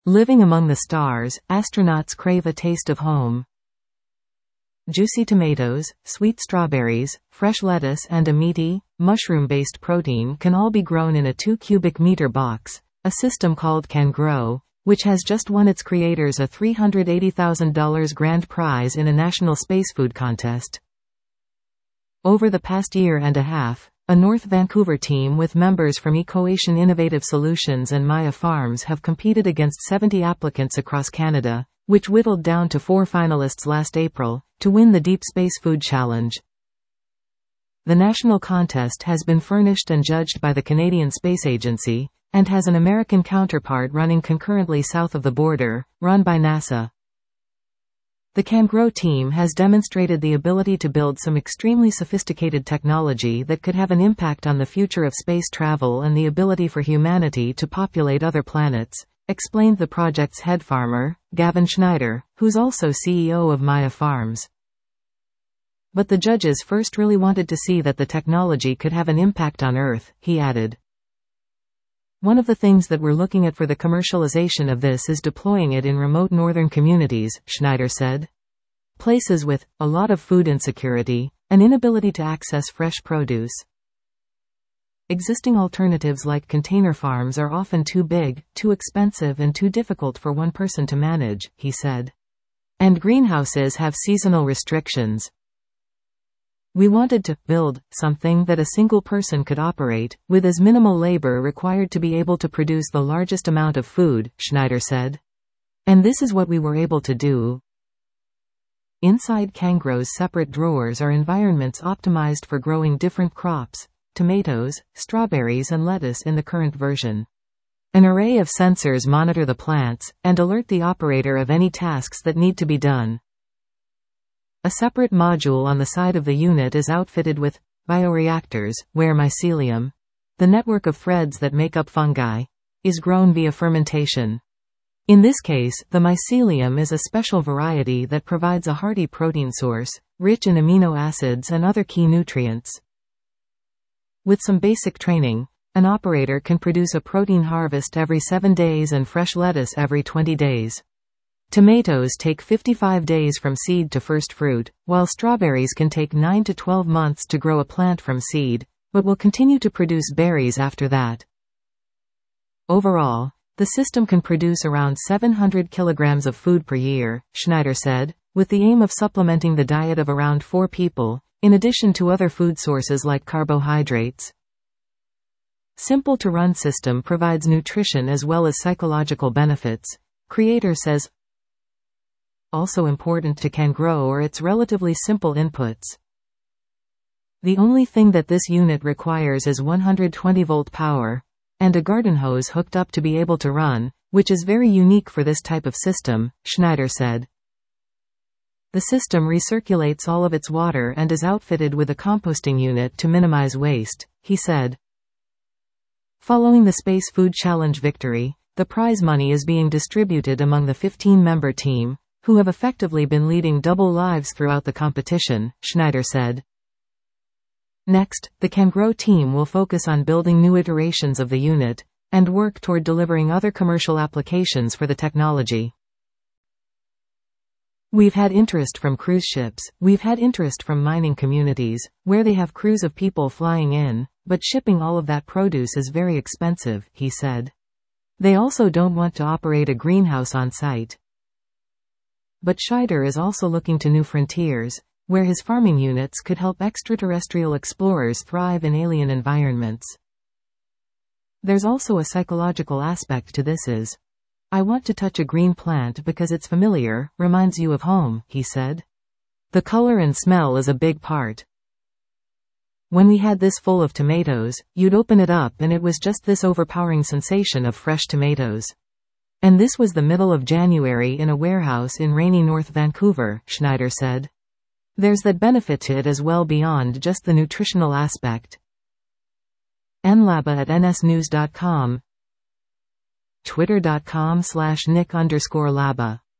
Living among the stars, astronauts crave a taste of home. Juicy tomatoes, sweet strawberries, fresh lettuce and a meaty, mushroom-based protein can all be grown in a 2 cubic meter box, a system called CanGrow, which has just won its creators a $380,000 grand prize in a national space food contest. Over the past year and a half, a North Vancouver team with members from Ecoation Innovative Solutions and Maya Farms have competed against 70 applicants across Canada, which whittled down to 4 finalists last April, to win the Deep Space Food Challenge. The national contest has been furnished and judged by the Canadian Space Agency, and has an American counterpart running concurrently south of the border, run by NASA. The CanGrow team has demonstrated the ability to build some extremely sophisticated technology that could have an impact on the future of space travel and the ability for humanity to populate other planets, explained the project's head farmer, Gavin Schneider, who's also CEO of Maya Farms. But the judges first really wanted to see that the technology could have an impact on Earth, he added. One of the things that we're looking at for the commercialization of this is deploying it in remote northern communities, Schneider said. Places with a lot of food insecurity, an inability to access fresh produce. Existing alternatives like container farms are often too big, too expensive and too difficult for one person to manage, he said. And greenhouses have seasonal restrictions. We wanted to build something that a single person could operate, with as minimal labor required to be able to produce the largest amount of food, Schneider said. And this is what we were able to do. Inside CanGrow's separate drawers are environments optimized for growing different crops, tomatoes, strawberries and lettuce in the current version. An array of sensors monitor the plants, and alert the operator of any tasks that need to be done. A separate module on the side of the unit is outfitted with bioreactors, where mycelium, the network of threads that make up fungi, is grown via fermentation. In this case, the mycelium is a special variety that provides a hearty protein source, rich in amino acids and other key nutrients. With some basic training, an operator can produce a protein harvest every 7 days and fresh lettuce every 20 days. Tomatoes take 55 days from seed to first fruit, while strawberries can take 9 to 12 months to grow a plant from seed, but will continue to produce berries after that. Overall, the system can produce around 700 kilograms of food per year, Schneider said, with the aim of supplementing the diet of around 4 people, in addition to other food sources like carbohydrates. Simple to run system provides nutrition as well as psychological benefits, creator says. Also important to CanGrow are its relatively simple inputs. The only thing that this unit requires is 120-volt power, and a garden hose hooked up to be able to run, which is very unique for this type of system, Schneider said. The system recirculates all of its water and is outfitted with a composting unit to minimize waste, he said. Following the Space Food Challenge victory, the prize money is being distributed among the 15-member team, who have effectively been leading double lives throughout the competition, Schneider said. Next, the CanGrow team will focus on building new iterations of the unit, and work toward delivering other commercial applications for the technology. We've had interest from cruise ships, we've had interest from mining communities, where they have crews of people flying in, but shipping all of that produce is very expensive, he said. They also don't want to operate a greenhouse on site. But Schneider is also looking to new frontiers, where his farming units could help extraterrestrial explorers thrive in alien environments. There's also a psychological aspect to this is, I want to touch a green plant because it's familiar, reminds you of home, he said. The color and smell is a big part. When we had this full of tomatoes, you'd open it up and it was just this overpowering sensation of fresh tomatoes. And this was the middle of January in a warehouse in rainy North Vancouver, Schneider said. There's that benefit to it as well beyond just the nutritional aspect. nlaba@nsnews.com, twitter.com/nick_laba